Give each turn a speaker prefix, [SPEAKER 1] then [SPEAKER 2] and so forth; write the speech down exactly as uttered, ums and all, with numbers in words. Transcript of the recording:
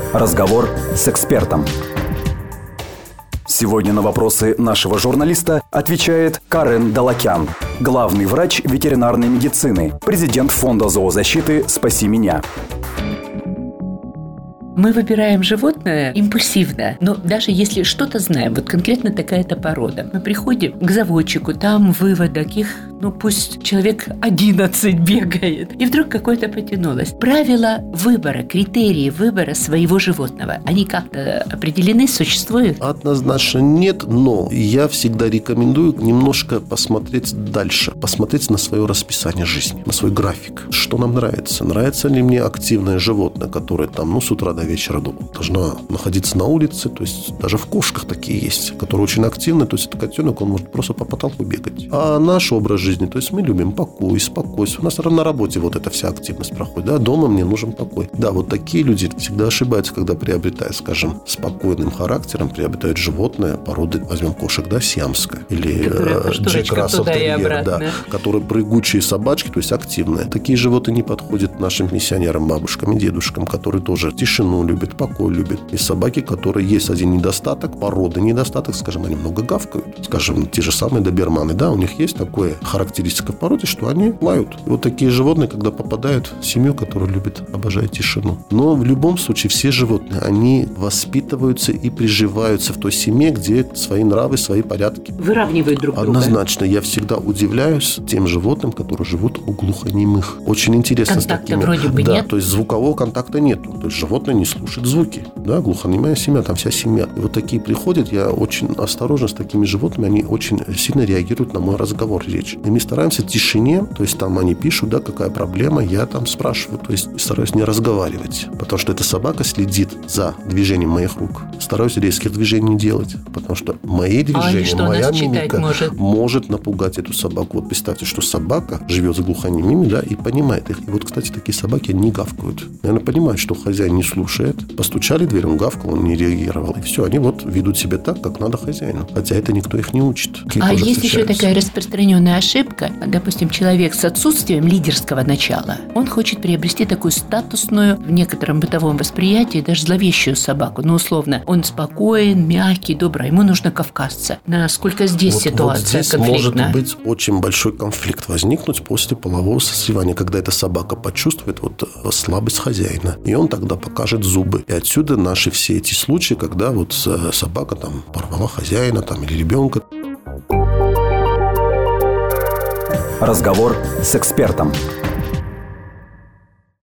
[SPEAKER 1] Разговор с экспертом. Сегодня на вопросы нашего журналиста отвечает Карен Далакян, главный врач ветеринарной медицины, президент фонда зоозащиты «Спаси меня».
[SPEAKER 2] Мы выбираем животное импульсивно, но даже если что-то знаем, вот конкретно такая-то порода, мы приходим к заводчику, там выводок, их, ну пусть человек одиннадцать бегает, и вдруг какое-то потянулось. Правила выбора, критерии выбора своего животного, они как-то определены, существуют?
[SPEAKER 3] Однозначно нет, но я всегда рекомендую немножко посмотреть дальше, посмотреть на свое расписание жизни, на свой график. Что нам нравится? Нравится ли мне активное животное, которое там, ну, с утра до вечера должна находиться на улице, то есть даже в кошках такие есть, которые очень активны, то есть это котенок, он может просто по потолку бегать. А наш образ жизни, то есть мы любим покой, спокойствие. У нас на работе вот эта вся активность проходит, да, дома мне нужен покой. Да, вот такие люди всегда ошибаются, когда приобретают, скажем, спокойным характером, приобретают животное породы, возьмем кошек, да, сиамская, или Джек Рассел Терьер, да, которые прыгучие собачки, то есть активные. Такие животные не подходят нашим пенсионерам, бабушкам и дедушкам, которые тоже тишину любят, покой любят. И собаки, которые есть один недостаток, породы недостаток, скажем, они много гавкают. Скажем, те же самые доберманы, да, у них есть такая характеристика в породе, что они лают. И вот такие животные, когда попадают в семью, которая любит, обожает тишину. Но в любом случае все животные, они воспитываются и приживаются в той семье, где свои нравы, свои порядки.
[SPEAKER 2] Выравнивают друг друга.
[SPEAKER 3] Однозначно. Я всегда удивляюсь тем животным, которые живут у глухонемых. Очень интересно
[SPEAKER 2] контакта
[SPEAKER 3] с такими.
[SPEAKER 2] Вроде бы
[SPEAKER 3] да,
[SPEAKER 2] нет.
[SPEAKER 3] то есть звукового контакта нету. То есть животное не слушает звуки. Да, глухонемая семья, там вся семья. И вот такие приходят, я очень осторожен с такими животными, они очень сильно реагируют на мой разговор, речь. И мы стараемся в тишине, то есть там они пишут, да, какая проблема, я там спрашиваю, то есть стараюсь не разговаривать, потому что эта собака следит за движением моих рук. Стараюсь резких движений не делать, потому что мои движения, а что, моя мимика может? может напугать эту собаку. Вот представьте, что собака живет с глухонемыми, да, и понимает их. И вот, кстати, такие собаки, они не гавкают. Наверное, понимают, что хозяин не слушает. Постучали в дверь, он гавкал, он не реагировал. И все, они вот ведут себя так, как надо хозяину. Хотя это никто их не учит. Какие
[SPEAKER 2] а есть еще такая распространенная ошибка. Допустим, человек с отсутствием лидерского начала, он хочет приобрести такую статусную, в некотором бытовом восприятии, даже зловещую собаку. Ну, условно, он спокоен, мягкий, добрый. Ему нужно кавказца. Насколько здесь
[SPEAKER 3] вот,
[SPEAKER 2] ситуация
[SPEAKER 3] вот здесь
[SPEAKER 2] конфликтна?
[SPEAKER 3] Может быть очень большой конфликт возникнуть после полового созревания, когда эта собака почувствует вот слабость хозяина. И он тогда покажет зубы. И отсюда наши все эти случаи, когда вот собака там порвала хозяина там, или ребенка.
[SPEAKER 1] Разговор с экспертом.